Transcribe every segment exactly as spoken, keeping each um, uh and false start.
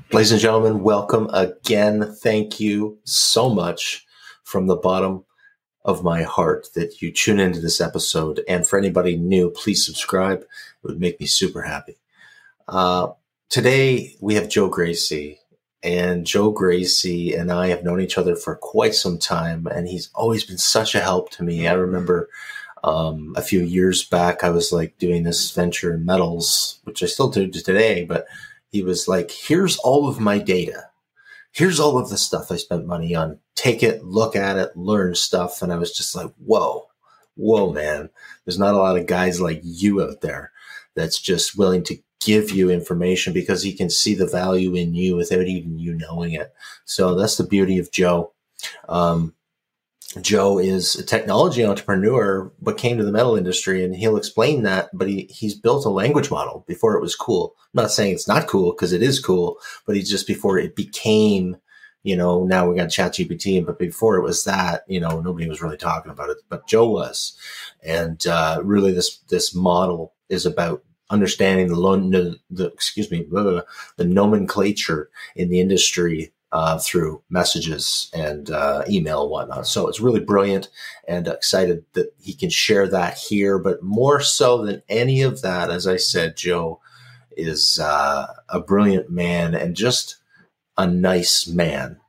Ladies and gentlemen, welcome again. Thank you so much from the bottom of my heart that you tune into this episode. And for anybody new, please subscribe. It would make me super happy. Uh, today, we have Joe Gracie. And Joe Gracie and I have known each other for quite some time, and he's always been such a help to me. I remember um, a few years back, I was like doing this venture in metals, which I still do today, but he was like, here's all of my data. Here's all of the stuff I spent money on. Take it, look at it, learn stuff. And I was just like, whoa, whoa, man. There's not a lot of guys like you out there that's just willing to give you information because he can see the value in you without even you knowing it. So that's the beauty of Joe. Um, Joe is a technology entrepreneur, but came to the metal industry, and he'll explain that. But he, he's built a language model before it was cool. I'm not saying it's not cool, because it is cool, but he's just before it became, you know, now we got ChatGPT, but before it was that, you know, nobody was really talking about it, but Joe was. And uh, really this, this model is about understanding the, lo- the excuse me, blah, blah, blah, the nomenclature in the industry Uh, through messages and uh, email and whatnot. So it's really brilliant, and excited that he can share that here. But more so than any of that, as I said, Joe is uh, a brilliant man and just a nice man.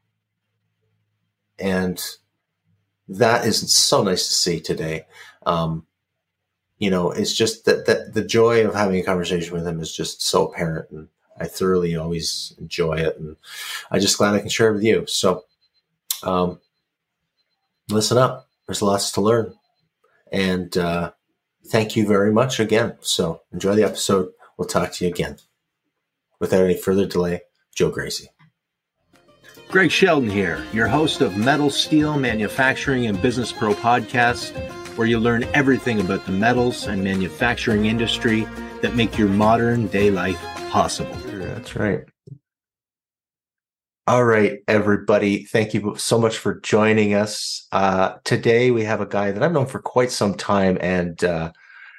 And that is so nice to see today. Um, you know, it's just that, that the joy of having a conversation with him is just so apparent, and I thoroughly always enjoy it, and I'm just glad I can share it with you. So um, listen up. There's lots to learn. And uh, thank you very much again. So enjoy the episode. We'll talk to you again. Without any further delay, Joe Gracie. Greg Sheldon here, your host of Metal, Steel, Manufacturing, and Business Pro podcast, where you learn everything about the metals and manufacturing industry that make your modern day life possible. That's right. All right, everybody. Thank you so much for joining us. Uh, today, we have a guy that I've known for quite some time, and uh,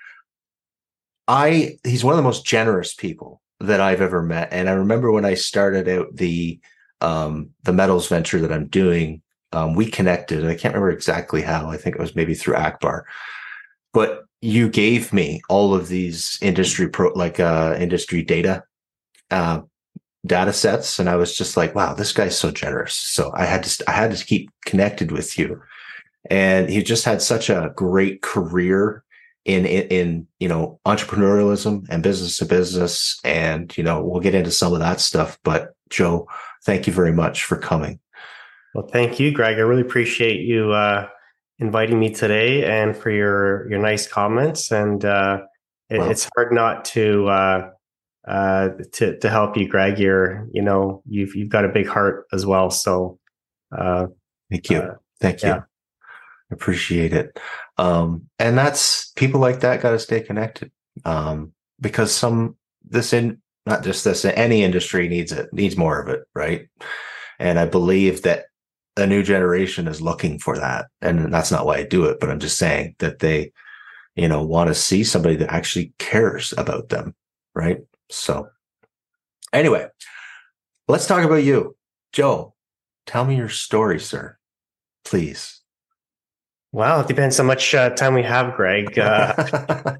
I he's one of the most generous people that I've ever met. And I remember when I started out the um, the metals venture that I'm doing, um, we connected, and I can't remember exactly how. I think it was maybe through Akbar, but you gave me all of these industry pro, like uh, industry data, uh, data sets, and I was just like, "Wow, this guy's so generous." So I had to, I had to keep connected with you, and he just had such a great career in, in, in you know, entrepreneurialism and business to business, and you know, we'll get into some of that stuff. But Joe, thank you very much for coming. Well, thank you, Greg. I really appreciate you uh, inviting me today, and for your your nice comments. And uh, it, Wow. It's hard not to uh, uh, to to help you, Greg. You're you know you've you've got a big heart as well. So uh, thank you, uh, thank you. Yeah. Appreciate it. Um, and that's people like that got to stay connected um, because some this in not just this any industry needs it needs more of it, right? And I believe that a new generation is looking for that. And that's not why I do it, but I'm just saying that they, you know, want to see somebody that actually cares about them. Right. So anyway, let's talk about you. Joe, tell me your story, sir, please. Well, it depends how much uh, time we have, Greg. Uh,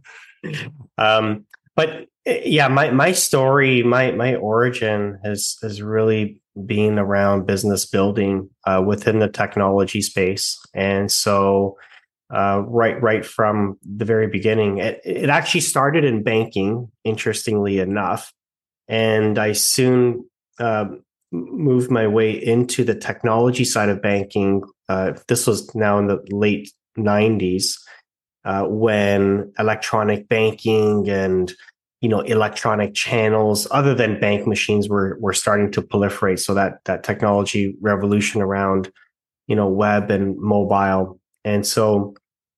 um, but yeah, my, my story, my, my origin has, has really been around business building uh, within the technology space. And so uh, right, right from the very beginning, it, it actually started in banking, interestingly enough. And I soon uh, moved my way into the technology side of banking. Uh, this was now in the late nineties uh, when electronic banking and you know, electronic channels other than bank machines were were starting to proliferate. So that that technology revolution around, you know, web and mobile. And so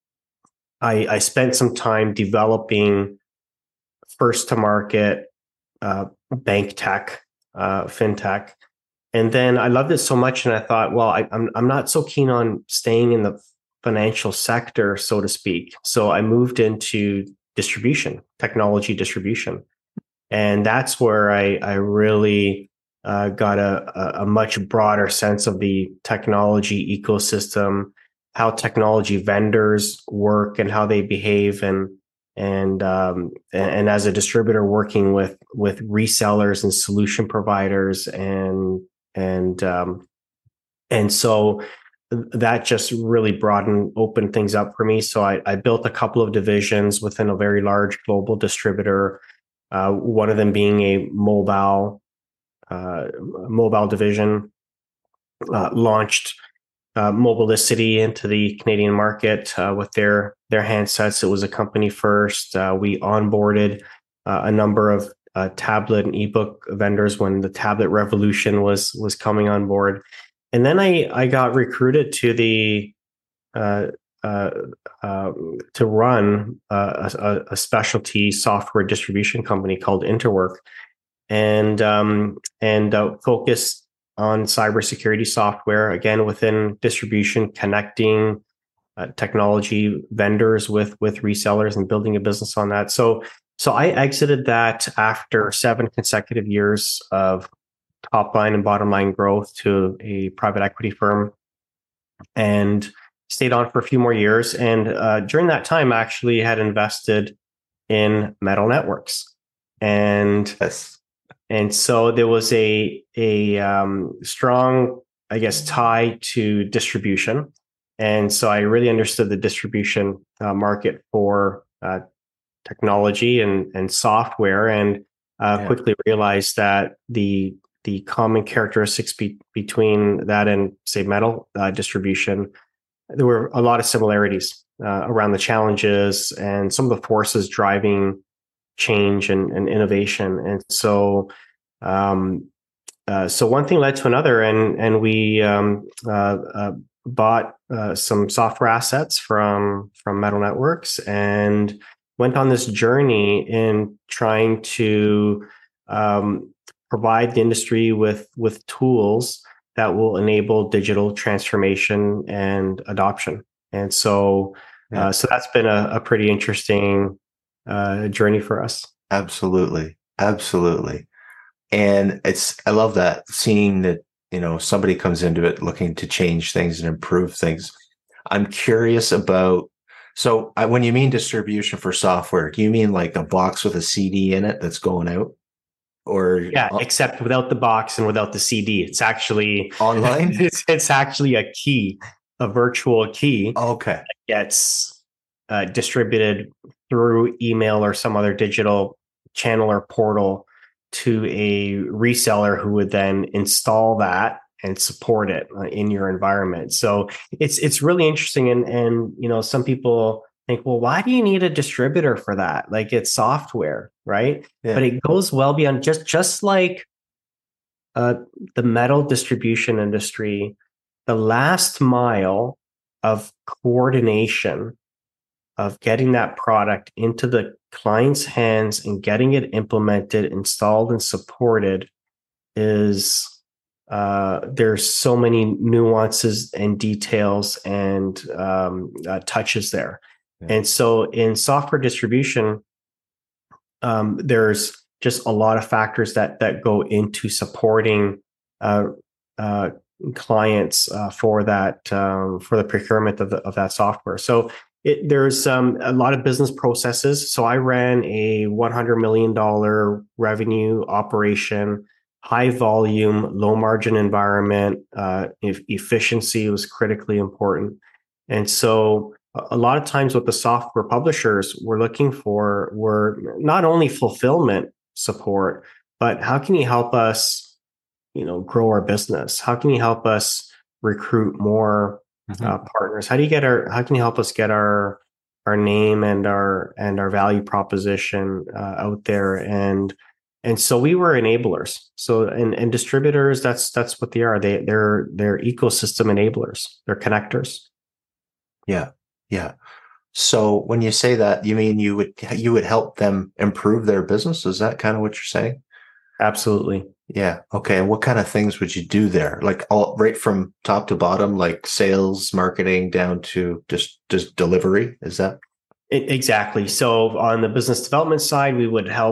I, I spent some time developing first to market uh, bank tech, uh, fintech. And then I loved it so much. And I thought, well, I, I'm I'm not so keen on staying in the financial sector, so to speak. So I moved into distribution, technology distribution. And that's where I, I really uh, got a, a much broader sense of the technology ecosystem, how technology vendors work and how they behave, and and um, and as a distributor working with with resellers and solution providers, and and um, and so that just really broadened, opened things up for me. So I, I built a couple of divisions within a very large global distributor. Uh, one of them being a mobile uh, mobile division, uh, launched uh, Mobilicity into the Canadian market uh, with their their handsets. It was a company first. Uh, we onboarded uh, a number of uh, tablet and ebook vendors when the tablet revolution was was coming on board. And then I, I got recruited to the uh, uh, uh, to run uh, a, a specialty software distribution company called Interwork, and um, and uh, focus on cybersecurity software, again within distribution, connecting uh, technology vendors with with resellers and building a business on that. So so I exited that after seven consecutive years of top line and bottom line growth to a private equity firm, and stayed on for a few more years. And uh, during that time, I actually had invested in Metal Networks, and Yes. and so there was a a um, strong, I guess, tie to distribution, and so I really understood the distribution uh, market for uh, technology and and software, and uh, Yeah. quickly realized that the the common characteristics be, between that and, say, metal uh, distribution, there were a lot of similarities uh, around the challenges and some of the forces driving change and, and innovation. And so, um, uh, so one thing led to another, and and we um, uh, uh, bought uh, some software assets from from Metal Networks and went on this journey in trying to um, provide the industry with with tools that will enable digital transformation and adoption. And so, Yeah. uh, so that's been a, a pretty interesting uh, journey for us. Absolutely. Absolutely. And it's, I love that, seeing that, you know, somebody comes into it looking to change things and improve things. I'm curious about, so I, when you mean distribution for software, do you mean like a box with a C D in it that's going out? Or Yeah, except without the box and without the C D. It's actually online? it's, it's actually a key, a virtual key. Okay. That gets uh, distributed through email or some other digital channel or portal to a reseller who would then install that and support it in your environment. So it's it's really interesting. And and you know, some people think, well, why do you need a distributor for that? Like, it's software, right? Yeah. But it goes well beyond just just like uh, the metal distribution industry. The last mile of coordination of getting that product into the client's hands and getting it implemented, installed, and supported is uh, there's so many nuances and details and um, uh, touches there. Yeah. And so in software distribution, um, there's just a lot of factors that that go into supporting uh, uh, clients uh, for that um, for the procurement of the, of that software. So it, there's um, a lot of business processes. So I ran a one hundred million dollars revenue operation, high volume, low margin environment. Uh, if efficiency was critically important. And so a lot of times what the software publishers were looking for were not only fulfillment support, but how can you help us, you know, grow our business? How can you help us recruit more mm-hmm. uh, partners? How do you get our, how can you help us get our, our name and our, and our value proposition uh, out there? And, and so we were enablers. So, and, and distributors, that's, that's what they are. They, they're, they're ecosystem enablers. They're connectors. Yeah. Yeah. So when you say that, you mean you would, you would help them improve their business? Is that kind of what you're saying? Absolutely. Yeah. Okay. And what kind of things would you do there? Like all right from top to bottom, like sales, marketing, down to just, just delivery? Is that? It, exactly. So on the business development side, we would help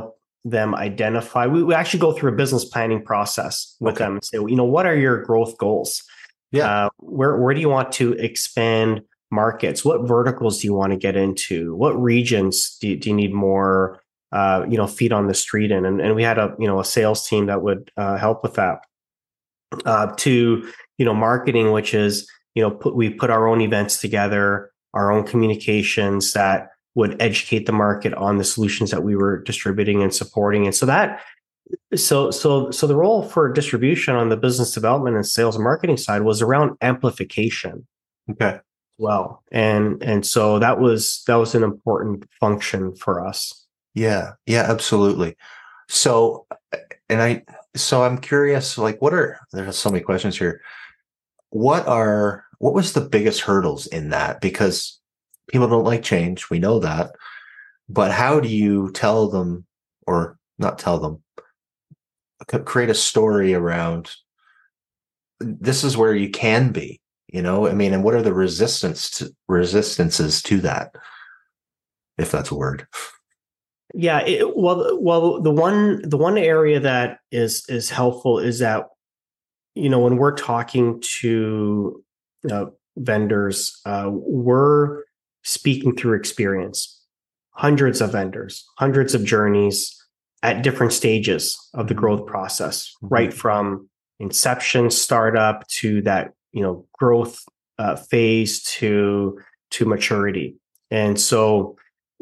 them identify. We, we actually go through a business planning process with Okay. them and say, you know, what are your growth goals? Yeah. Uh, where where do you want to expand markets? What verticals do you want to get into? What regions do you, do you need more, uh, you know, feet on the street in? And, and we had a, you know, a sales team that would uh, help with that. Uh, to, you know, marketing, which is, you know, put, we put our own events together, our own communications that would educate the market on the solutions that we were distributing and supporting. And so that, so, so, so the role for distribution on the business development and sales and marketing side was around amplification. Okay. Well, and, and so that was, that was an important function for us. Yeah. Yeah, absolutely. So, and I, so I'm curious, like, what are, there's so many questions here. What are, what was the biggest hurdles in that? Because people don't like change. We know that. But how do you tell them, or not tell them, create a story around this is where you can be, you know? I mean, and what are the resistance to, resistances to that, if that's a word? Yeah, it, well, well, the one the one area that is is helpful is that, you know, when we're talking to uh, vendors, uh, we're speaking through experience. Hundreds of vendors, hundreds of journeys at different stages of the growth process, mm-hmm. right from inception, startup to that, you know, growth uh, phase to to maturity, and so.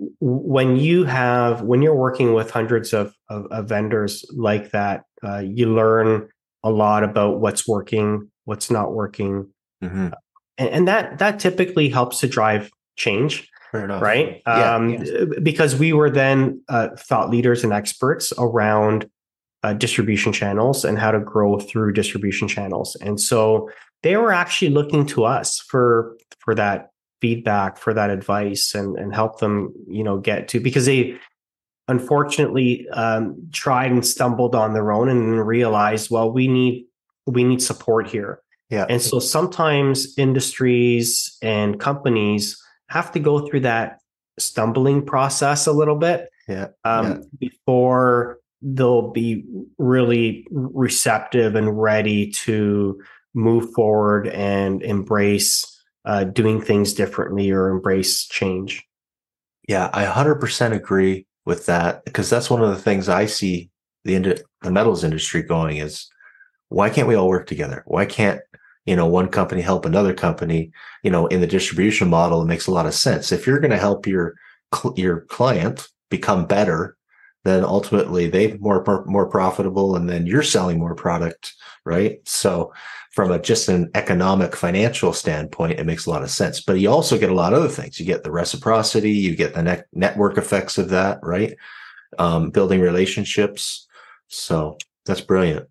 When you have, when you're working with hundreds of, of, of vendors like that, uh, you learn a lot about what's working, what's not working. Mm-hmm. And, and that, that typically helps to drive change. Fair enough. Right. Yeah, um, yes. Because we were then uh, thought leaders and experts around uh, distribution channels and how to grow through distribution channels. And so they were actually looking to us for, for that feedback, for that advice, and and help them, you know, get to, because they unfortunately um, tried and stumbled on their own and realized, well, we need we need support here. Yeah. And so sometimes industries and companies have to go through that stumbling process a little bit yeah. Um, yeah. before they'll be really receptive and ready to move forward and embrace Uh, doing things differently or embrace change. Yeah, I one hundred percent agree with that, because that's one of the things I see the ind- the metals industry going is, why can't we all work together? Why can't, you know, one company help another company? You know, in the distribution model, it makes a lot of sense. If you're going to help your cl- your client become better, then ultimately they're more, more more profitable, and then you're selling more product, right? So from a just an economic financial standpoint, it makes a lot of sense. But you also get a lot of other things. You get the reciprocity, you get the ne- network effects of that, right? Um, building relationships. So that's brilliant.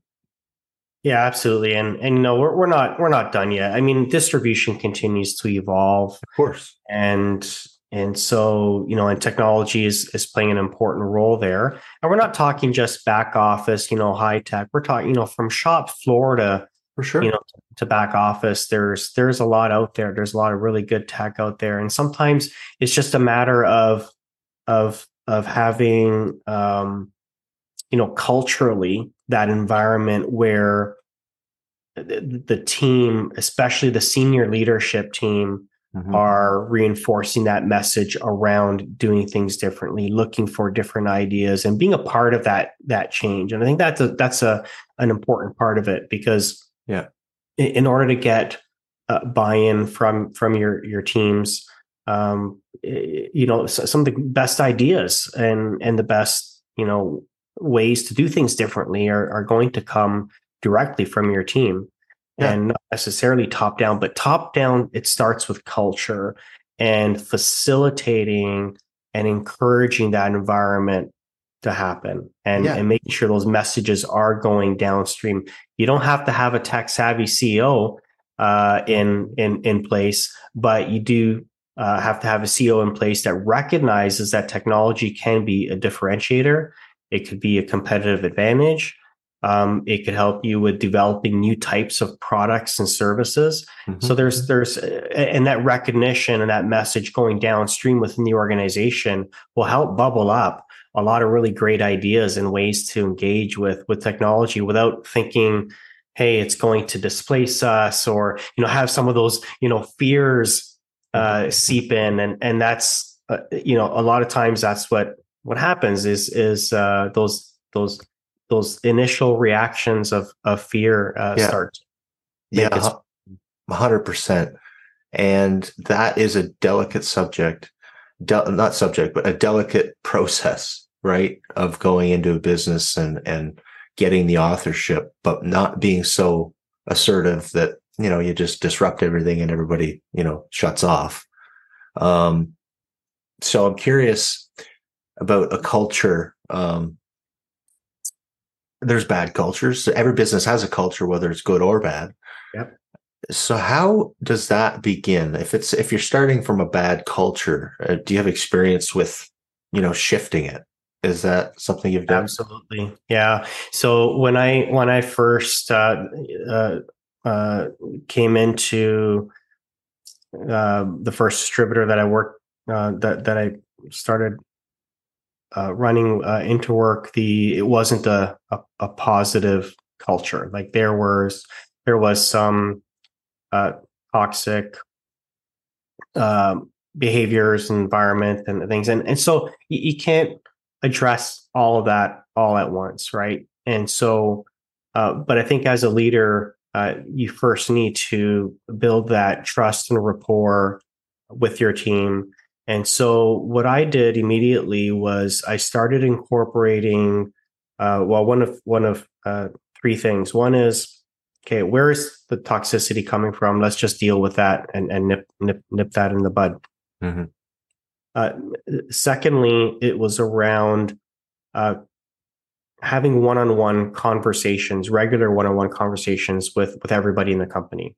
Yeah, absolutely. And and you know, we're we're not we're not done yet. I mean, distribution continues to evolve. Of course. And and so, you know, and technology is is playing an important role there. And we're not talking just back office, you know, high tech. We're talking, you know, from shop floor to For sure. you know, to back office. There's there's a lot out there. There's a lot of really good tech out there, and sometimes it's just a matter of of of having um, you know, culturally that environment where the, the team, especially the senior leadership team, mm-hmm. are reinforcing that message around doing things differently, looking for different ideas, and being a part of that that change. And I think that's a that's a an important part of it, because yeah, in order to get uh, buy-in from from your your teams, um, you know, some of the best ideas and and the best, you know, ways to do things differently are are going to come directly from your team, yeah. and not necessarily top down. But top down, it starts with culture and facilitating and encouraging that environment to happen, and, yeah. and making sure those messages are going downstream. You don't have to have a tech savvy C E O uh, in in in place, but you do uh, have to have a C E O in place that recognizes that technology can be a differentiator. It could be a competitive advantage. Um, it could help you with developing new types of products and services. Mm-hmm. So there's there's and that recognition and that message going downstream within the organization will help bubble up a lot of really great ideas and ways to engage with with technology without thinking, hey, it's going to displace us, or, you know, have some of those, you know, fears uh, seep in. And, and that's, uh, you know, a lot of times that's what, what happens is, is uh, those, those, those initial reactions of, of fear uh, yeah. start. Yeah. A hundred percent. And that is a delicate subject, de- not subject, but a delicate process, right? Of going into a business and, and getting the authorship, but not being so assertive that, you know, you just disrupt everything and everybody, you know, shuts off. Um, so I'm curious about a culture. Um, there's bad cultures. So every business has a culture, whether it's good or bad. Yep. So how does that begin? If it's, if you're starting from a bad culture, uh, do you have experience with, you know, shifting it? Is that something you've done? Absolutely. Yeah. So when I, when I first uh, uh, uh, came into uh, the first distributor that I worked, uh, that, that I started uh, running uh, into work, the, it wasn't a, a, a positive culture. Like there was, there was some uh, toxic um, behaviors, environment, and things. And, and so you, you can't address all of that all at once, right? And so, uh, but I think as a leader, uh, you first need to build that trust and rapport with your team. And so what I did immediately was I started incorporating, uh, well, one of one of uh, three things. One is, okay, where is the toxicity coming from? Let's just deal with that and, and nip, nip, nip that in the bud. Mm-hmm. Uh, secondly, it was around uh, having one-on-one conversations, regular one-on-one conversations with, with everybody in the company.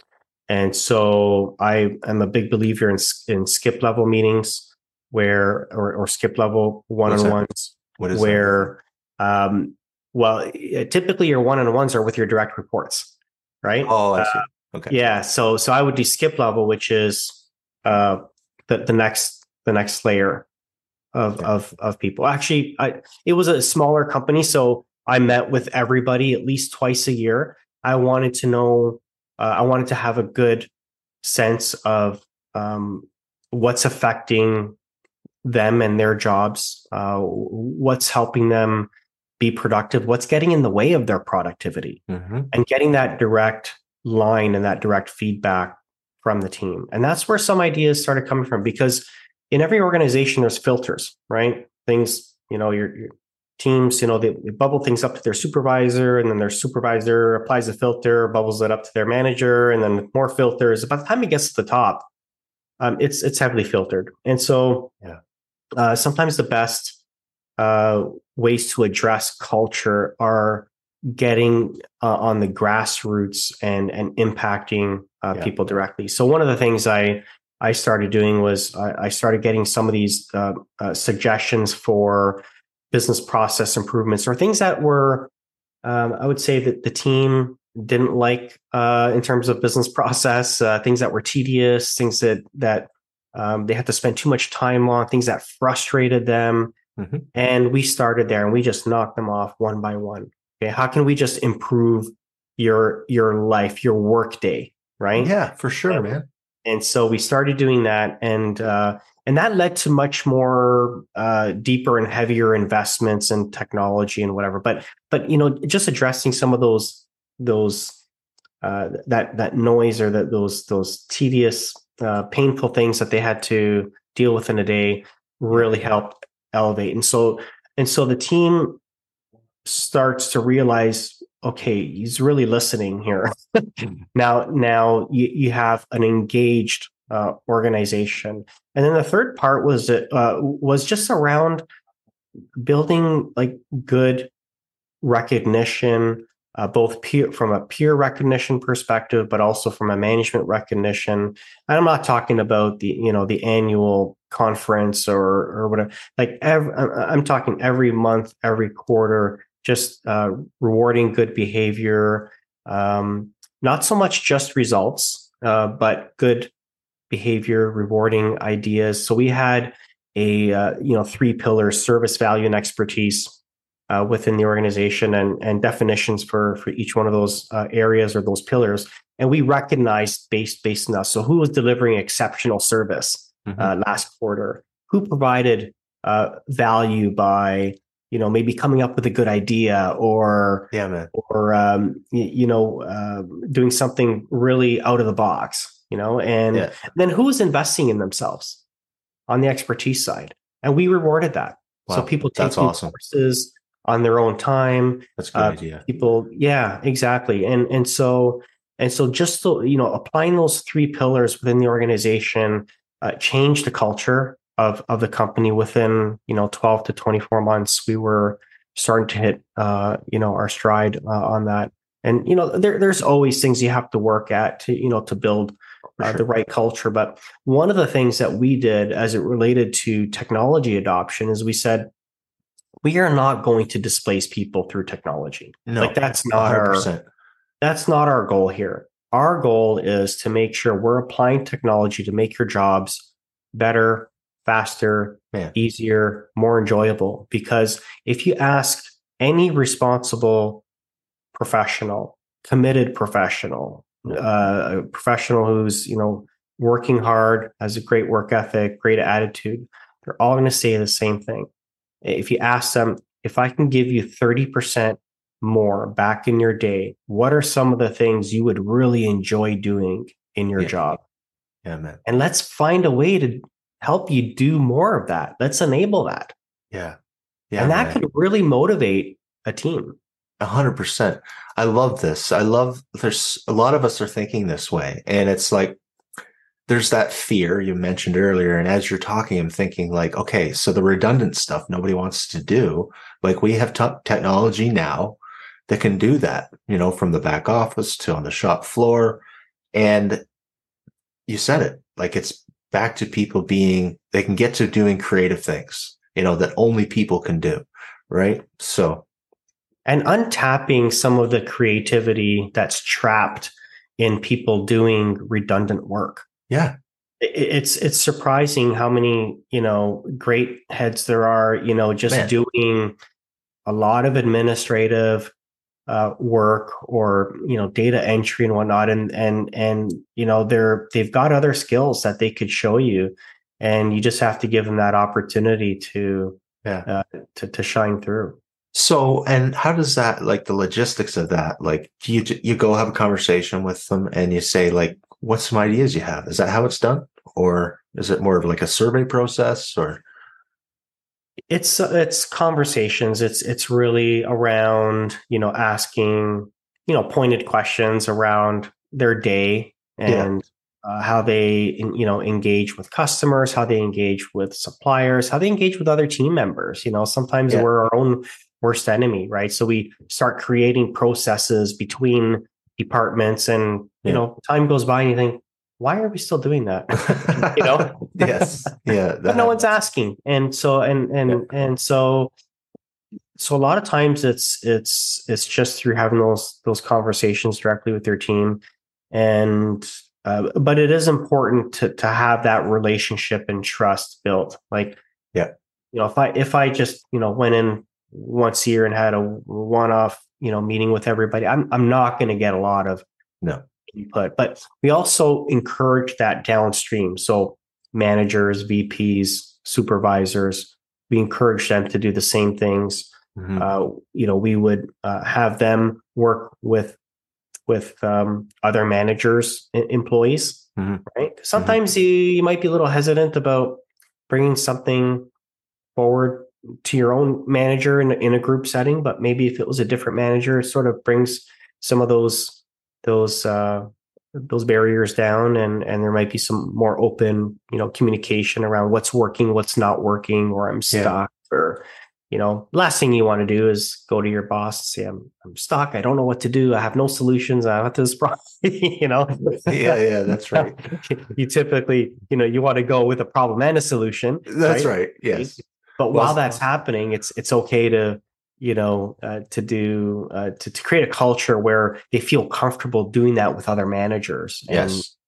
And so I am a big believer in, in skip level meetings where, or, or skip level one-on-ones What is where, that? Um, well, typically your one-on-ones are with your direct reports, right? Oh, I see. Okay. Uh, yeah. So, so I would do skip level, which is uh, the, the next, the next layer of, yeah. of, of people. Actually, I, it was a smaller company. So I met with everybody at least twice a year. I wanted to know, uh, I wanted to have a good sense of um, what's affecting them and their jobs, uh, what's helping them be productive, what's getting in the way of their productivity, mm-hmm. and getting that direct line and that direct feedback from the team. And that's where some ideas started coming from, because in every organization, there's filters, right? Things, you know, your, your teams, you know, they, they bubble things up to their supervisor, and then their supervisor applies a filter, bubbles it up to their manager, and then more filters. By the time it gets to the top, um, it's it's heavily filtered. And so yeah. uh, sometimes the best uh, ways to address culture are getting uh, on the grassroots and and impacting uh, yeah. people directly. So one of the things I I started doing was I, I started getting some of these uh, uh, suggestions for business process improvements, or things that were, um, I would say that the team didn't like uh, in terms of business process, uh, things that were tedious, things that that um, they had to spend too much time on, things that frustrated them. Mm-hmm. And we started there and we just knocked them off one by one. Okay, how can we just improve your your life, your work day, right? Yeah, for sure, and, man. And so we started doing that, and uh, and that led to much more uh, deeper and heavier investments in technology and whatever. But but you know, just addressing some of those those uh, that that noise, or that those those tedious, uh, painful things that they had to deal with in a day really yeah. helped elevate. And so and so the team starts to realize, okay, he's really listening here. now, now you, you have an engaged uh, organization. And then the third part was uh, was just around building like good recognition, uh, both peer, from a peer recognition perspective, but also from a management recognition. And I'm not talking about the, you know, the annual conference or or whatever. Like every, I'm talking every month, every quarter. Just uh, rewarding good behavior, um, not so much just results, uh, but good behavior, rewarding ideas. So we had a uh, you know three pillars: service, value, and expertise uh, within the organization, and and definitions for for each one of those uh, areas or those pillars. And we recognized based based on that. So who was delivering exceptional service mm-hmm. uh, last quarter? Who provided uh, value by you know maybe coming up with a good idea, or yeah, man. or um, you, you know uh, doing something really out of the box. You know, and yeah. then who was investing in themselves on the expertise side, and we rewarded that. Wow, so people taking awesome. courses on their own time. That's a good uh, idea. People, yeah, exactly, and and so and so just so, you know, applying those three pillars within the organization uh, changed the culture of of the company. Within you know twelve to twenty-four months, we were starting to hit uh, you know our stride uh, on that. And you know, there there's always things you have to work at to you know to build. Uh, sure. The right culture. But one of the things that we did as it related to technology adoption is we said, we are not going to displace people through technology. No, like that's not one hundred percent. our, that's not our goal here. Our goal is to make sure we're applying technology to make your jobs better, faster, Man. easier, more enjoyable. Because if you ask any responsible professional, committed professional, Uh, a professional who's, you know, working hard, has a great work ethic, great attitude, they're all going to say the same thing. If you ask them, if I can give you thirty percent more back in your day, what are some of the things you would really enjoy doing in your yeah. job? Yeah, man. And let's find a way to help you do more of that. Let's enable that. Yeah. Yeah. And that man. could really motivate a team. A hundred percent. I love this. I love there's a lot of us are thinking this way. And it's like, there's that fear you mentioned earlier. And as you're talking, I'm thinking like, okay, so the redundant stuff nobody wants to do. Like we have t- technology now that can do that, you know, from the back office to on the shop floor. And you said it, like it's back to people being, they can get to doing creative things, you know, that only people can do. Right. So. And untapping some of the creativity that's trapped in people doing redundant work. Yeah. It's it's surprising how many, you know, great heads there are, you know, just Man. doing a lot of administrative uh, work or, you know, data entry and whatnot. And, and, and, you know, they're, they've got other skills that they could show you, and you just have to give them that opportunity to, yeah. uh, to, to shine through. So, and how does that, like the logistics of that, like do you, you go have a conversation with them and you say like, what's some ideas you have? Is that how it's done? Or is it more of like a survey process or? It's, it's conversations. It's, it's really around, you know, asking, you know, pointed questions around their day and yeah. uh, how they, you know, engage with customers, how they engage with suppliers, how they engage with other team members. You know, sometimes yeah. we're our own worst enemy, right? So we start creating processes between departments, and you yeah. know, time goes by, and you think, why are we still doing that? you know, yes, yeah, but no one's asking, and so and and yeah. and so, so a lot of times it's it's it's just through having those those conversations directly with their team, and uh, but it is important to to have that relationship and trust built. Like, yeah, you know, if I if I just you know went in once a year and had a one-off, you know, meeting with everybody, I'm I'm not going to get a lot of no input. But we also encourage that downstream. So managers, V Ps, supervisors, we encourage them to do the same things. Mm-hmm. Uh, you know, we would uh, have them work with with um, other managers, I- employees, mm-hmm. right? Sometimes mm-hmm. you, you might be a little hesitant about bringing something forward to your own manager in, in a group setting, but maybe if it was a different manager, it sort of brings some of those those uh, those barriers down, and and there might be some more open, you know, communication around what's working, what's not working, or I'm stuck, yeah. or you know, last thing you want to do is go to your boss and say, I'm I'm stuck, I don't know what to do, I have no solutions, I have this problem, you know. yeah, yeah, that's right. You typically, you know, you want to go with a problem and a solution. That's right. right. Yes. But well, while that's happening, it's it's okay to, you know, uh, to do uh, to, to create a culture where they feel comfortable doing that with other managers. And, yes.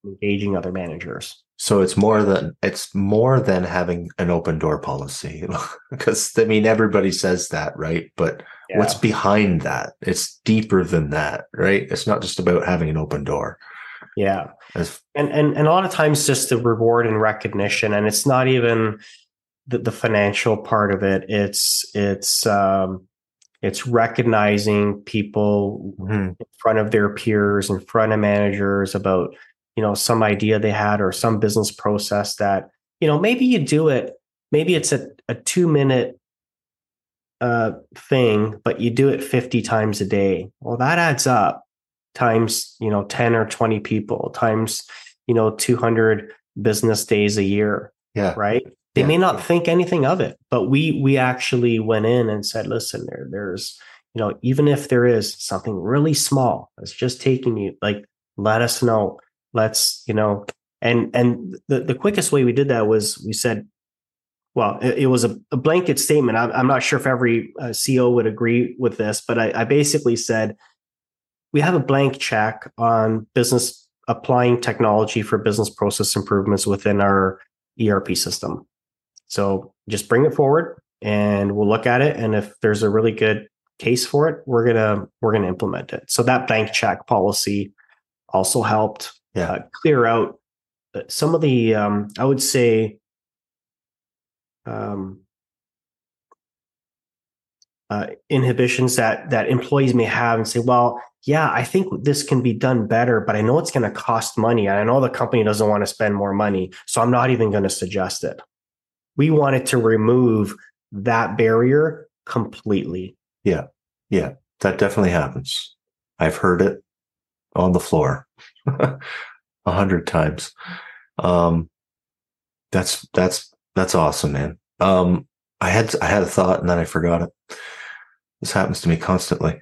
engaging other managers. So it's more than it's more than having an open door policy, because I mean everybody says that, right? But Yeah. what's behind that? It's deeper than that, right? It's not just about having an open door. Yeah. As, And, and and a lot of times just the reward and recognition, and it's not even the, the financial part of it. It's it's um, it's recognizing people mm-hmm. in front of their peers, in front of managers about, you know, some idea they had or some business process that, you know, maybe you do it, maybe it's a, a two minute uh, thing, but you do it fifty times a day. Well, that adds up times, you know, ten or twenty people times, you know, two hundred business days a year. Yeah. Right. They yeah. may not think anything of it, but we, we actually went in and said, listen, there, there's, you know, even if there is something really small, that's just taking you, like, let us know. Let's, you know, and, and the, the quickest way we did that was we said, well, it, it was a, a blanket statement. I'm, I'm not sure if every uh, C E O would agree with this, but I, I basically said, we have a blank check on business applying technology for business process improvements within our E R P system. So just bring it forward and we'll look at it. And if there's a really good case for it, we're going to, we're going to implement it. So that blank check policy also helped yeah. uh, clear out some of the, um, I would say, um, uh, inhibitions that, that employees may have and say, well, yeah, I think this can be done better, but I know it's going to cost money. And I know the company doesn't want to spend more money. So I'm not even going to suggest it. We wanted to remove that barrier completely. Yeah. Yeah. That definitely happens. I've heard it on the floor a hundred times. Um, that's, that's, that's awesome, man. Um, I had, I had a thought and then I forgot it. This happens to me constantly.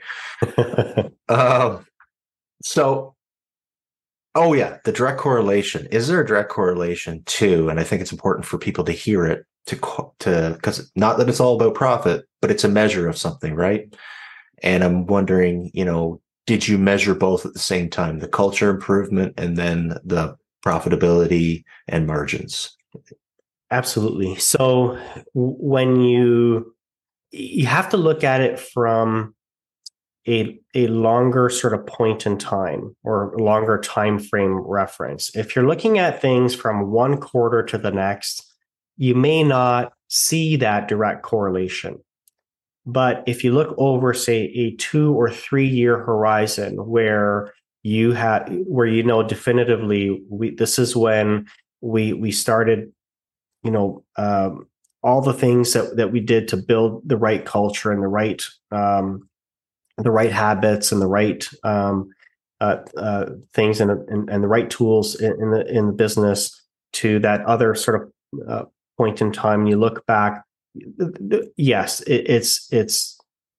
um, so, oh yeah, the direct correlation. Is there a direct correlation too? And I think it's important for people to hear it to, to, because not that it's all about profit, but it's a measure of something, right? And I'm wondering, you know, did you measure both at the same time, the culture improvement and then the profitability and margins? Absolutely. So when you, you have to look at it from a, a longer sort of point in time or longer time frame reference. If you're looking at things from one quarter to the next, you may not see that direct correlation. But if you look over, say, a two or three year horizon where you had, where you know definitively, we, this is when we we started, you know, um, all the things that that we did to build the right culture and the right um, the right habits and the right um, uh, uh, things and, and and the right tools in, in the in the business to that other sort of uh, point in time. You look back. Yes, it, it's it's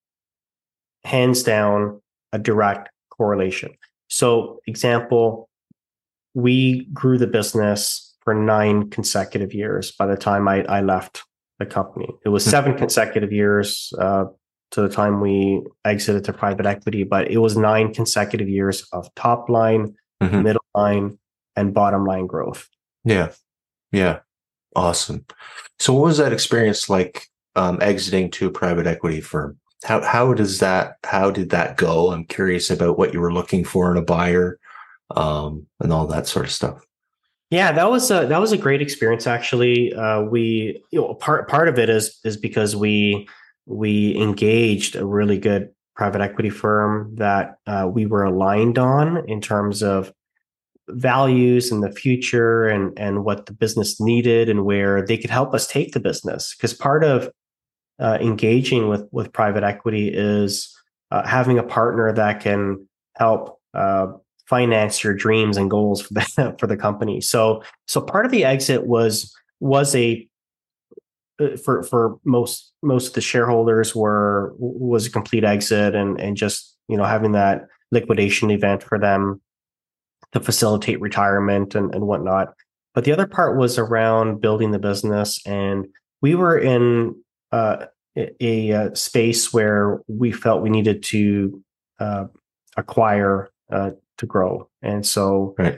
hands down a direct correlation. So, example, we grew the business for nine consecutive years by the time I, I left the company. It was seven consecutive years uh, to the time we exited to private equity, but it was nine consecutive years of top line, mm-hmm. middle line, and bottom line growth. Yeah, yeah. Awesome. So what was that experience like um, exiting to a private equity firm? How how does that how did that go? I'm curious about what you were looking for in a buyer um, and all that sort of stuff. Yeah, that was a that was a great experience actually. Uh, we you know part part of it is is because we we engaged a really good private equity firm that uh, we were aligned on in terms of values and the future and and what the business needed and where they could help us take the business. Because part of uh, engaging with with private equity is uh, having a partner that can help uh, finance your dreams and goals for the for the company. So so part of the exit was was a for for most most of the shareholders were was a complete exit and and just you know having that liquidation event for them to facilitate retirement and, and whatnot. But the other part was around building the business. And we were in uh, a, a space where we felt we needed to uh, acquire uh, to grow. And so right.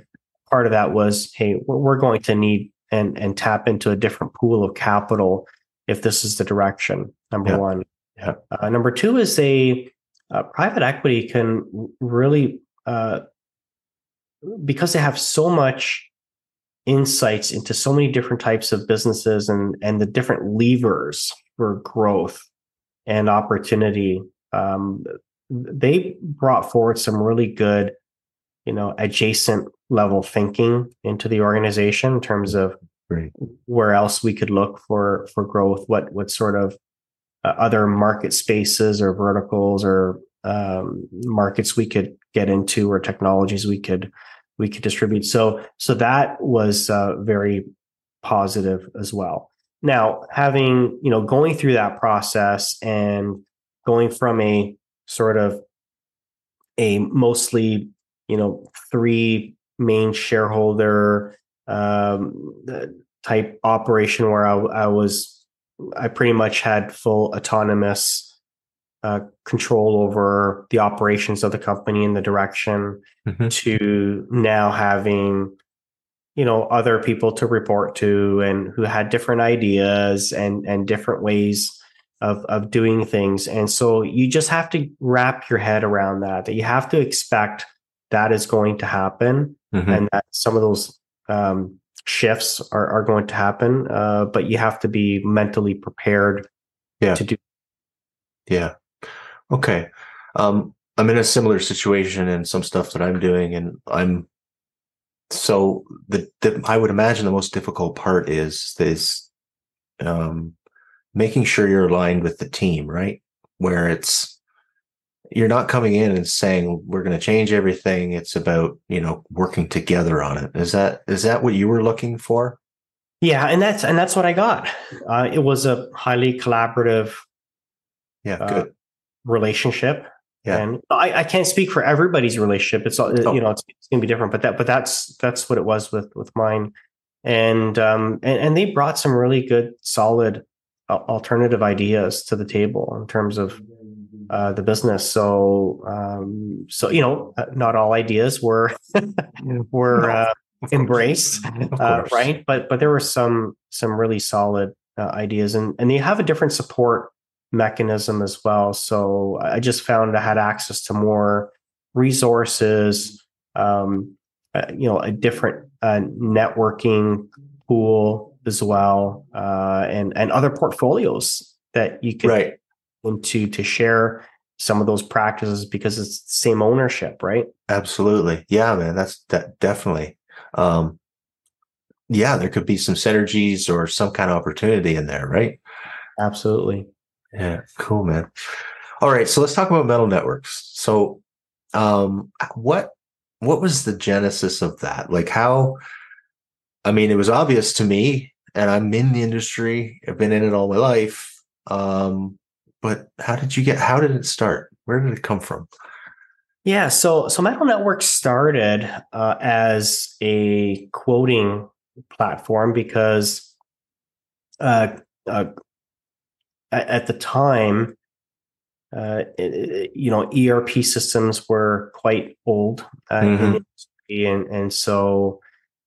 part of that was, hey, we're, we're going to need and and tap into a different pool of capital if this is the direction. Number Yeah. one. Yeah. Uh, number two is a uh, private equity can really uh, because they have so much insights into so many different types of businesses and and the different levers for growth and opportunity. Um, they brought forward some really good, you know, adjacent level thinking into the organization in terms of Right. where else we could look for for growth, what what sort of uh, other market spaces or verticals or um, markets we could get into or technologies we could we could distribute. So so that was uh, very positive as well. Now, having, you know, going through that process and going from a sort of a mostly, you know, three main shareholder um, type operation where I, I was, I pretty much had full autonomous uh, control over the operations of the company and the direction, Mm-hmm. to now having, you know, other people to report to and who had different ideas and and different ways of of doing things. And so you just have to wrap your head around that, that you have to expect that is going to happen, Mm-hmm. and that some of those um, shifts are, are going to happen, uh, but you have to be mentally prepared Yeah. to do. Yeah. Okay. Um, I'm in a similar situation in some stuff that I'm doing, and I'm so the, the I would imagine the most difficult part is is um, making sure you're aligned with the team, right? Where it's you're not coming in and saying we're going to change everything. It's about, you know, working together on it. Is that is that what you were looking for? Yeah, and that's and that's what I got. Uh, it was a highly collaborative Yeah. uh, Good. relationship. Yeah. And I, I can't speak for everybody's relationship. It's all, Oh. you know, it's, it's going to be different, but that, but that's, that's what it was with, with mine. And, um, and, and they brought some really good, solid uh, alternative ideas to the table in terms of uh, the business. So, um, so, you know, not all ideas were, were, No, uh, of course. embraced, Of uh, course. right. But, but there were some, some really solid uh, ideas, and, and they have a different support mechanism as well. So I just found I had access to more resources, um, uh, you know, a different uh, networking pool as well, uh, and and other portfolios that you could Right. into to share some of those practices, because it's the same ownership, right? Absolutely. Yeah, man. That's that definitely. Um, yeah, there could be some synergies or some kind of opportunity in there, right? Absolutely. Yeah, cool, man. All right, so let's talk about Metal Networks. So, um, what what was the genesis of that? Like, how? I mean, it was obvious to me, and I'm in the industry. I've been in it all my life. Um, but how did you get? How did it start? Where did it come from? Yeah, so so Metal Network started uh, as a quoting platform because uh, uh, at, at the time, uh, it, you know, E R P systems were quite old uh, Mhm. in the industry, and and so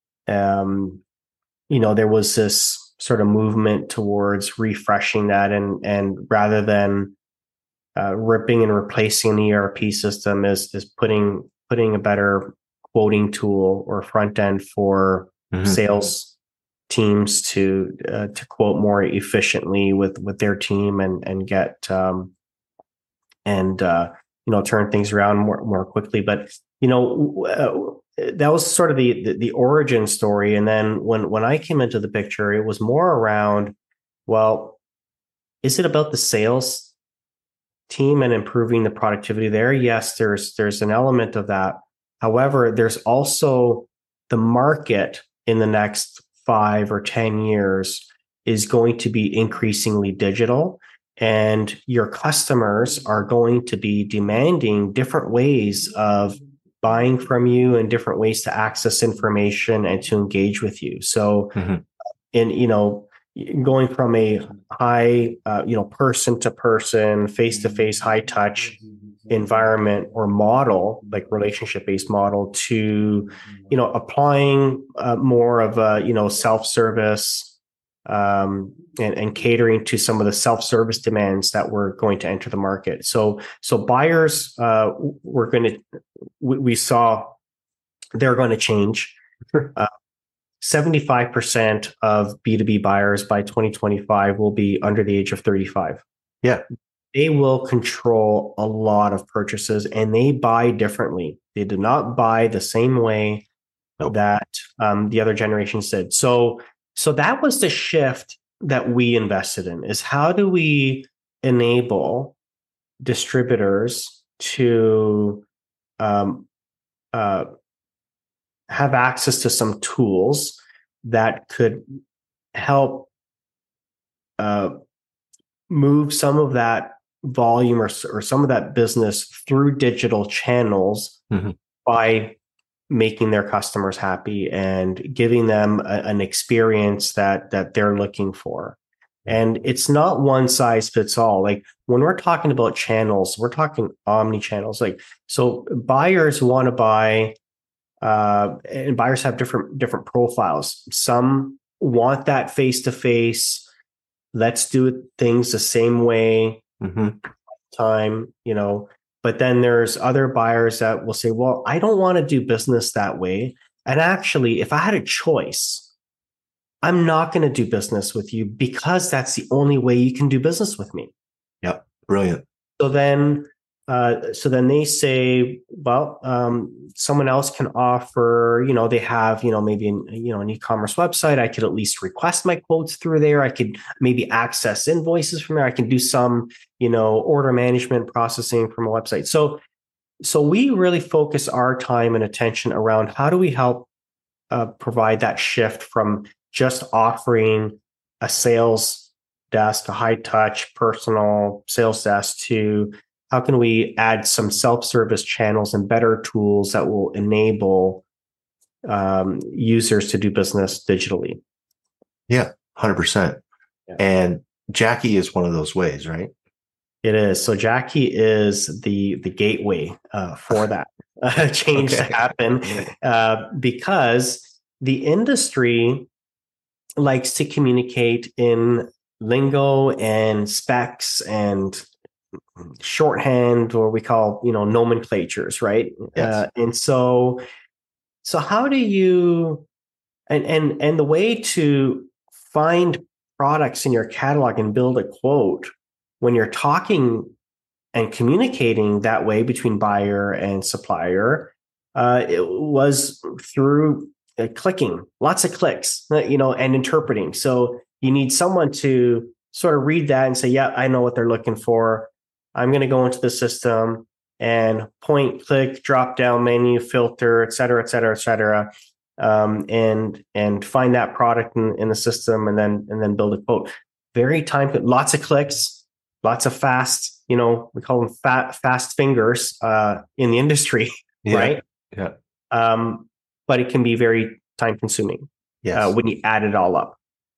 um, you know, there was this sort of movement towards refreshing that, and and rather than uh, ripping and replacing an E R P system, is is putting putting a better quoting tool or front end for Mhm. sales teams to uh, to quote more efficiently with with their team, and and get um, and uh, you know, turn things around more more quickly. But you know, uh, that was sort of the, the the origin story. And then when when I came into the picture, it was more around, well, is it about the sales team and improving the productivity there? Yes, there's there's an element of that. However, there's also the market in the next five or ten years is going to be increasingly digital, and your customers are going to be demanding different ways of buying from you and different ways to access information and to engage with you. So, Mhm. in you know, going from a high, uh, you know, person to person, face to face, high touch environment or model, like relationship-based model, to, you know, applying uh, more of a, you know, self-service um, and, and catering to some of the self-service demands that were going to enter the market. So, so buyers uh, were going to, we, we saw they're going to change. Uh, seventy-five percent of B two B buyers by twenty twenty-five will be under the age of thirty-five. Yeah. They will control a lot of purchases, and they buy differently. They do not buy the same way nope. that um, the other generations did. So, so that was the shift that we invested in, is how do we enable distributors to um, uh, have access to some tools that could help uh, move some of that volume or, or some of that business through digital channels mm-hmm. by making their customers happy and giving them a, an experience that that they're looking for. And it's not one size fits all. Like when we're talking about channels, we're talking omni channels. Like, so buyers want to buy, uh, and buyers have different different profiles. Some want that face to face. Let's do things the same way, mm-hmm. time, you know. But then there's other buyers that will say, well, I don't want to do business that way. And actually, if I had a choice, I'm not going to do business with you because that's the only way you can do business with me. Yep. Brilliant. So then, uh, so then they say, well, um, someone else can offer, you know, they have, you know, maybe, an, you know, an e-commerce website. I could at least request my quotes through there. I could maybe access invoices from there. I can do some, you know, order management processing from a website. So, so we really focus our time and attention around how do we help uh, provide that shift from just offering a sales desk, a high touch personal sales desk, to how can we add some self-service channels and better tools that will enable um, users to do business digitally. Yeah, one hundred percent. Yeah. And Jackie is one of those ways, right? It is. So Jackie is the, the gateway uh, for that uh, change okay. to happen uh, because the industry likes to communicate in lingo and specs and shorthand, or we call, you know, nomenclatures, right? Yes. Uh, and so, so how do you, and and and the way to find products in your catalog and build a quote when you're talking and communicating that way between buyer and supplier, uh, it was through uh, clicking, lots of clicks, you know, and interpreting. So you need someone to sort of read that and say, yeah, I know what they're looking for. I'm going to go into the system and point, click, drop down menu, filter, et cetera, et cetera, et cetera, um, and and find that product in, in the system, and then and then build a quote. Very time, lots of clicks, lots of fast, you know, we call them fat, fast fingers uh, in the industry, yeah. right? Yeah. Um, but it can be very time consuming yes. uh, when you add it all up.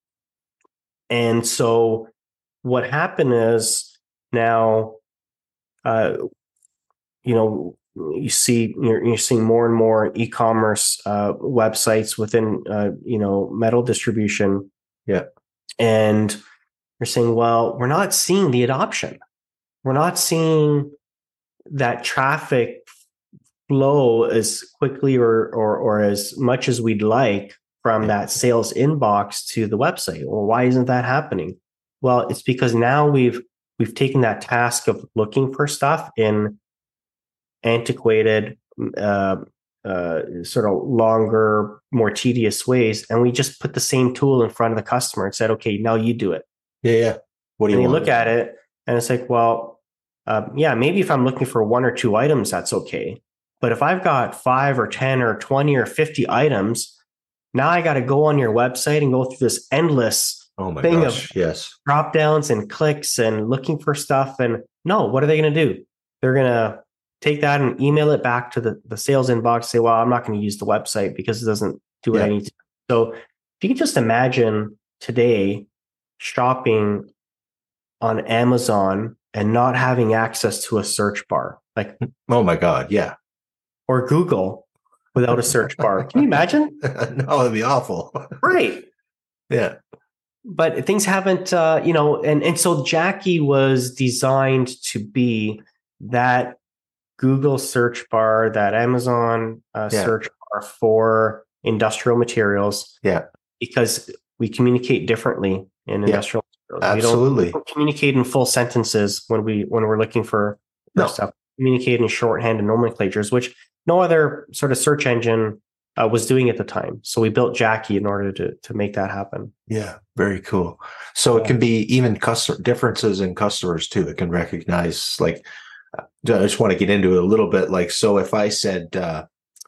And so what happened is now, uh, you know, you see, you're, you're seeing more and more e-commerce uh, websites within, uh, you know, metal distribution. Yeah. And you're saying, well, we're not seeing the adoption. We're not seeing that traffic flow as quickly or, or, or as much as we'd like from that sales inbox to the website. Well, why isn't that happening? Well, it's because now we've we've taken that task of looking for stuff in antiquated, uh, uh, sort of longer, more tedious ways, and we just put the same tool in front of the customer and said, "Okay, now you do it." Yeah, yeah. What do you? And you want? look at it, and it's like, well, uh, yeah, maybe if I'm looking for one or two items, that's okay. But if I've got five or ten or twenty or fifty items, now I got to go on your website and go through this endless oh my thing gosh, of yes. drop downs and clicks and looking for stuff. And no, what are they going to do? They're going to take that and email it back to the, the sales inbox, say, well, I'm not going to use the website because it doesn't do what yeah. I need to. So if you can just imagine today shopping on Amazon and not having access to a search bar, like Oh my God, yeah. or Google without a search bar. Can you imagine? No, it'd be awful. Right. Yeah. But things haven't, uh, you know, and, and so Jackie was designed to be that Google search bar, that Amazon uh, Yeah. search bar for industrial materials. Yeah. Because we communicate differently in Yeah. industrial materials. Absolutely. We don't, we don't communicate in full sentences when we when we're looking for, for No. stuff. We communicate in shorthand and nomenclatures, which no other sort of search engine uh, was doing at the time. So we built Jackie in order to to make that happen. Yeah, very cool. So Yeah. it can be even customer differences in customers too. It can recognize, like, uh, I just want to get into it a little bit. Like, so if I said uh,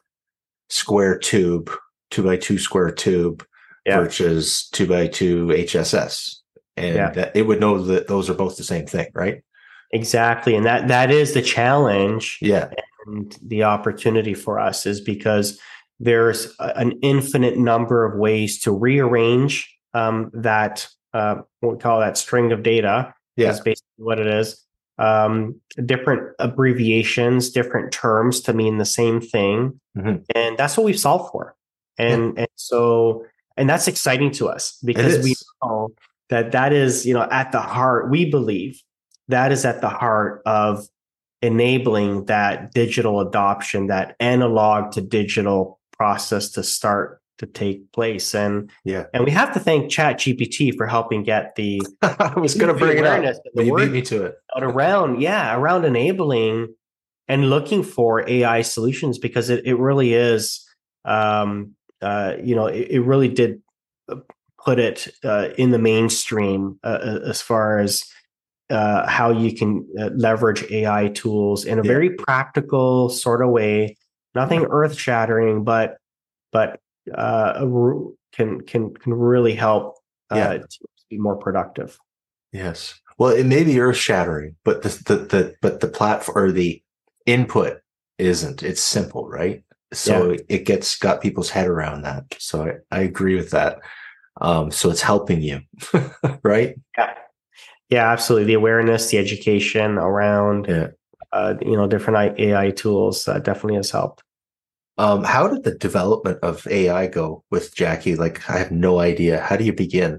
square tube, two by two square tube Yeah. versus two by two H S S, and Yeah. that, it would know that those are both the same thing, right? Exactly. And that that is the challenge. Yeah. And the opportunity for us is because there's a, an infinite number of ways to rearrange um, that, uh, what we call that string of data. Yeah. Is basically what it is. Um, different abbreviations, different terms to mean the same thing. Mm-hmm. And that's what we've solved for. And, yeah. and so, and that's exciting to us because we know that that is, you know, at the heart, we believe that is at the heart of enabling that digital adoption, that analog to digital process to start to take place. And yeah, and we have to thank ChatGPT for helping get the I was going to bring it up, but you beat me to it. around, yeah, around enabling and looking for A I solutions, because it, it really is, um, uh, you know, it, it really did put it uh, in the mainstream uh, as far as Uh, how you can uh, leverage A I tools in a yeah. very practical sort of way, nothing earth shattering, but but uh, can can can really help uh, yeah. to be more productive. Yes, well, it may be earth shattering, but the the, the but the platform or the input isn't. It's simple, right? So yeah. it gets got people's head around that. So I, I agree with that. Um, so it's helping you, right? Yeah. Yeah, absolutely. The awareness, the education around, yeah. uh, you know, different A I tools uh, definitely has helped. Um, how did the development of A I go with Jackie? Like, I have no idea. How do you begin?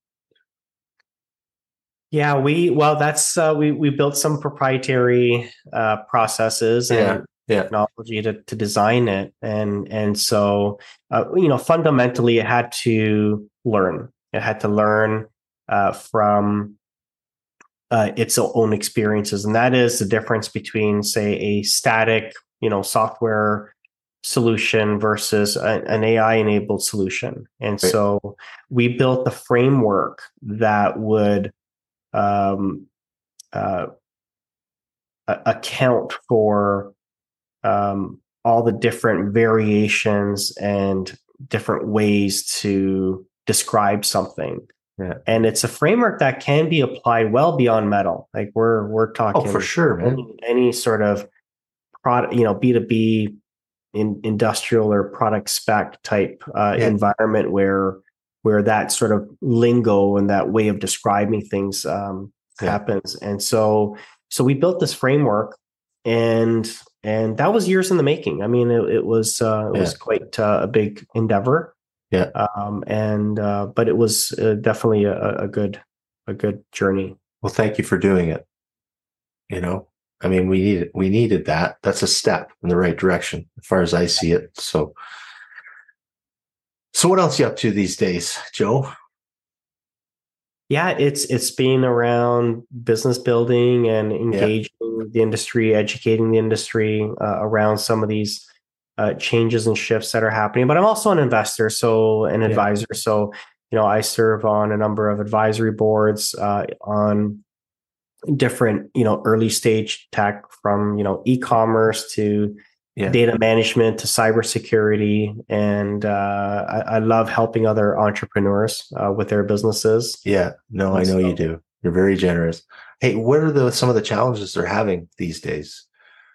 Yeah, we well, that's uh, we we built some proprietary uh, processes and yeah. Yeah. technology to to design it, and and so uh, you know, fundamentally, it had to learn. It had to learn uh, from Uh, its own experiences. And that is the difference between, say, a static, you know, software solution versus a, an A I-enabled solution. And right. so we built the framework that would um, uh, account for um, all the different variations and different ways to describe something. Yeah. And it's a framework that can be applied well beyond metal. Like we're we're talking, oh, for sure, man. Any, any sort of product, you know, B two B, in industrial or product spec type uh, yeah. environment where where that sort of lingo and that way of describing things um, yeah. happens. And so so we built this framework, and and that was years in the making. I mean, it, it was uh, it yeah. was quite uh, a big endeavor. Yeah. Um, and, uh, but it was uh, definitely a, a good, a good journey. Well, thank you for doing it. You know, I mean, we needed, we needed that. That's a step in the right direction as far as I see it. So, so what else are you up to these days, Joe? Yeah, it's, it's being around business building and engaging yeah. the industry, educating the industry uh, around some of these Uh, changes and shifts that are happening. But I'm also an investor, so an advisor. Yeah. So, you know, I serve on a number of advisory boards uh, on different, you know, early stage tech, from, you know, e-commerce to yeah. data management to cybersecurity. And uh, I, I love helping other entrepreneurs uh, with their businesses. Yeah, no, I know so, you do. You're very generous. Hey, what are the some of the challenges they're having these days?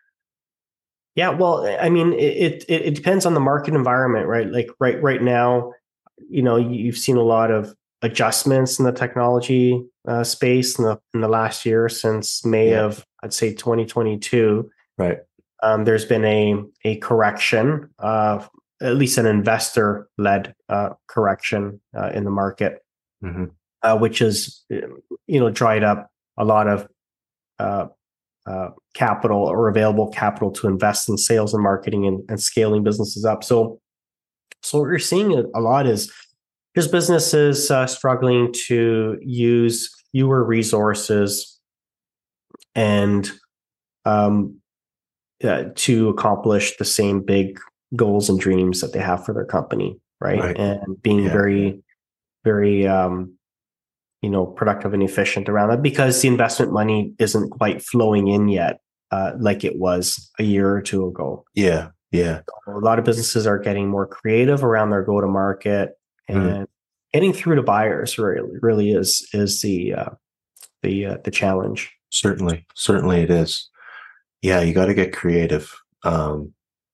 Yeah, well, I mean, it, it it depends on the market environment, right? Like right right now, you know, you've seen a lot of adjustments in the technology uh, space in the in the last year since May Yeah. of, I'd say, twenty twenty-two. Right. Um, there's been a a correction, uh, at least an investor led uh, correction uh, in the market, Mm-hmm. uh, which has you know dried up a lot of uh, uh, capital or available capital to invest in sales and marketing and, and scaling businesses up. So, so what we're seeing a lot is just businesses uh, struggling to use fewer resources and um, uh, to accomplish the same big goals and dreams that they have for their company, right? Right. And being Yeah. very, very, um, you know, productive and efficient around that because the investment money isn't quite flowing in yet, uh, like it was a year or two ago. Yeah. Yeah. A lot of businesses are getting more creative around their go-to-market and Mm. getting through to buyers. Really, really is is the uh, the uh, the challenge. Certainly. Certainly it is. Yeah. You got to get creative. Um,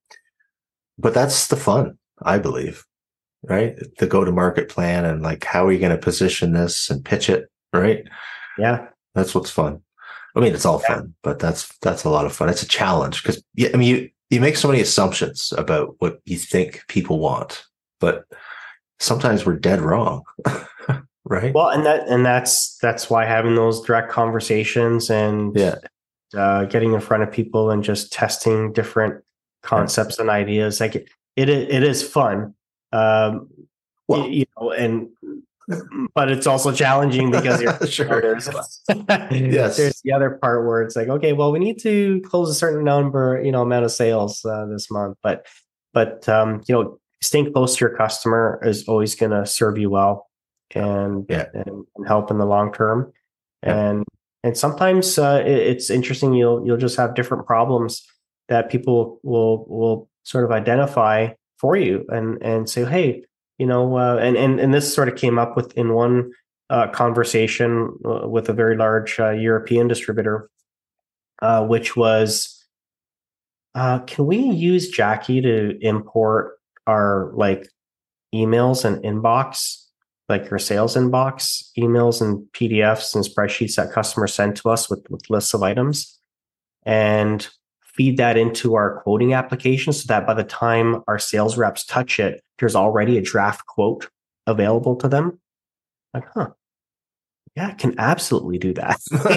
but that's the fun, I believe, right? The go-to-market plan and like, how are you going to position this and pitch it, right? Yeah, That's what's fun. I mean, it's all Yeah. fun, but that's that's a lot of fun. It's a challenge because, yeah, I mean, you you make so many assumptions about what you think people want, but sometimes we're dead wrong, right? well, and that and that's that's why having those direct conversations and Yeah. uh, getting in front of people and just testing different concepts and ideas, like it it, it is fun. Um, Well, you know, and but it's also challenging because you're sure. there's, Yes. there's the other part where it's like, okay, well, we need to close a certain number, you know, amount of sales uh, this month, but but um, you know, staying close to your customer is always going to serve you well and, Yeah. and and help in the long term. Yeah. And and sometimes uh, it, it's interesting. You'll you'll just have different problems that people will will sort of identify for you and and say, hey. You know, uh, and and and this sort of came up with in one uh, conversation uh, with a very large uh, European distributor, uh, which was, uh, can we use Jackie to import our like emails and inbox, like your sales inbox, emails and P D Fs and spreadsheets that customers send to us with with lists of items, and feed that into our quoting application so that by the time our sales reps touch it, there's already a draft quote available to them. Like, huh. Yeah, I can absolutely do that.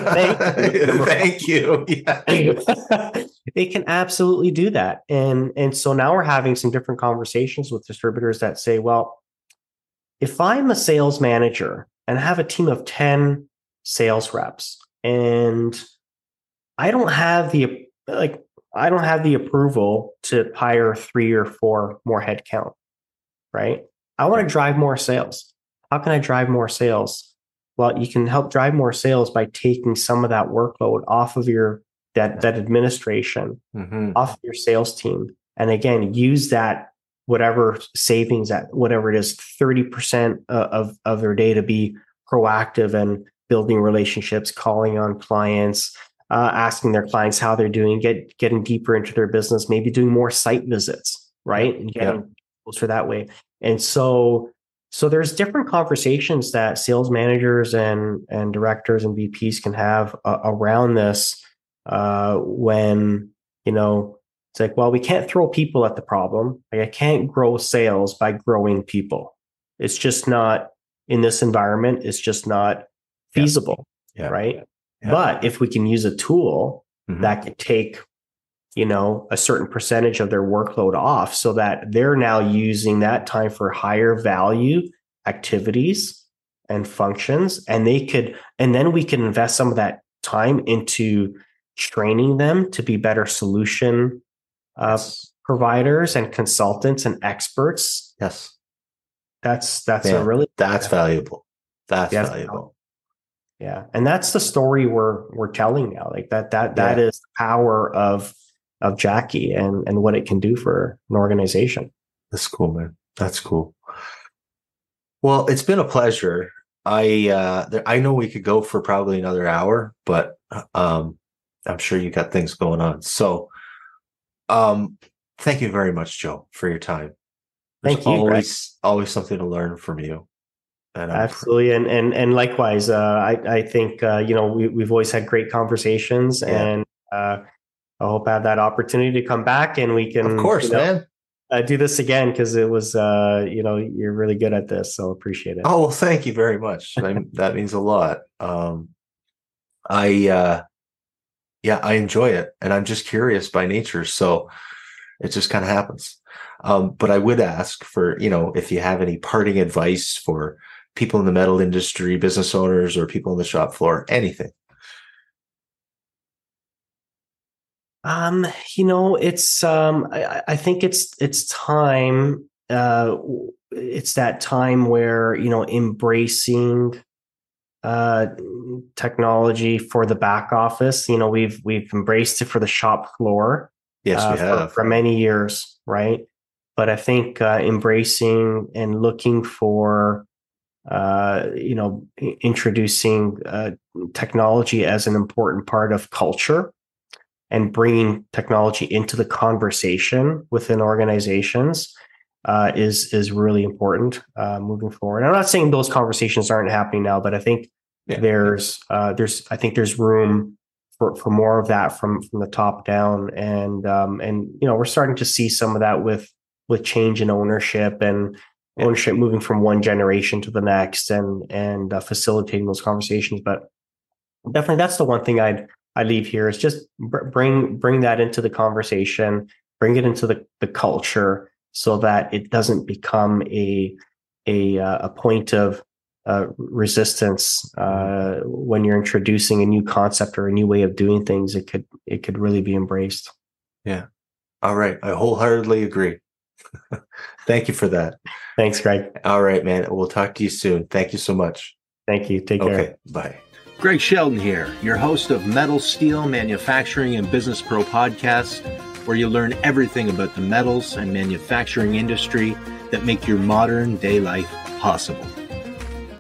Thank you. Yeah. They can absolutely do that. And, and so now we're having some different conversations with distributors that say, well, if I'm a sales manager and I have a team of ten sales reps and I don't have the, like, I don't have the approval to hire three or four more headcount, right? I want to drive more sales. How can I drive more sales? Well, you can help drive more sales by taking some of that workload off of your that, that administration, Mm-hmm. off of your sales team. And again, use that whatever savings at whatever it is, thirty percent of, of their day to be proactive and building relationships, calling on clients, Uh, asking their clients how they're doing, get getting deeper into their business, maybe doing more site visits, right? And getting Yeah. closer that way. And so, so there's different conversations that sales managers and and directors and V Ps can have uh, around this uh, when, you know, it's like, well, we can't throw people at the problem. Like I can't grow sales by growing people. It's just not in this environment. It's just not feasible, Yeah. right? Yeah. But if we can use a tool Mhm. that could take, you know, a certain percentage of their workload off so that they're now using that time for higher value activities and functions, and they could, and then we can invest some of that time into training them to be better solution uh, Yes. providers and consultants and experts. Yes. That's, that's Yeah. a really, That's valuable. That's Yes. valuable. yeah. And that's the story we're, we're telling now. Like that, that, that Yeah. is the power of, of Jackie and, and what it can do for an organization. That's cool, man. That's cool. Well, it's been a pleasure. I uh, there, I know we could go for probably another hour, but um, I'm sure you got things going on. So, um, thank you very much, Joe, for your time. There's Thank you, Greg. always always something to learn from you. And Absolutely. And, and, and likewise, uh, I, I think, uh, you know, we, we've always had great conversations, yeah. and, uh, I hope I have that opportunity to come back and we can, of course, you know, man, uh, do this again. Cause it was, uh, you know, you're really good at this. So appreciate it. Oh, well, thank you very much. I, that means a lot. Um, I, uh, yeah, I enjoy it, and I'm just curious by nature. So it just kind of happens. Um, but I would ask for, you know, if you have any parting advice for people in the metal industry, business owners, or people on the shop floor, anything. Um, you know, it's, um, I, I think it's, it's time, uh, it's that time where, you know, embracing, uh, technology for the back office. You know, we've, we've embraced it for the shop floor. Yes, uh, we have for, for many years. Right. But I think, uh, embracing and looking for, uh, you know, introducing, uh, technology as an important part of culture, and bringing technology into the conversation within organizations uh, is is really important uh, moving forward. I'm not saying those conversations aren't happening now, but I think yeah. there's uh, there's I think there's room for, for more of that from from the top down, and um, and you know, we're starting to see some of that with with change in ownership and yeah. ownership moving from one generation to the next, and and uh, facilitating those conversations. But definitely, that's the one thing I'd. I leave here is just bring bring that into the conversation, bring it into the, the culture, so that it doesn't become a a a point of uh, resistance uh, when you're introducing a new concept or a new way of doing things. It could it could really be embraced. Yeah. All right. I wholeheartedly agree. Thank you for that. Thanks, Greg. All right, man. We'll talk to you soon. Thank you so much. Thank you. Take care. Okay. Bye. Greg Sheldon here, your host of Metal, Steel, Manufacturing, and Business Pro podcast, where you learn everything about the metals and manufacturing industry that make your modern day life possible.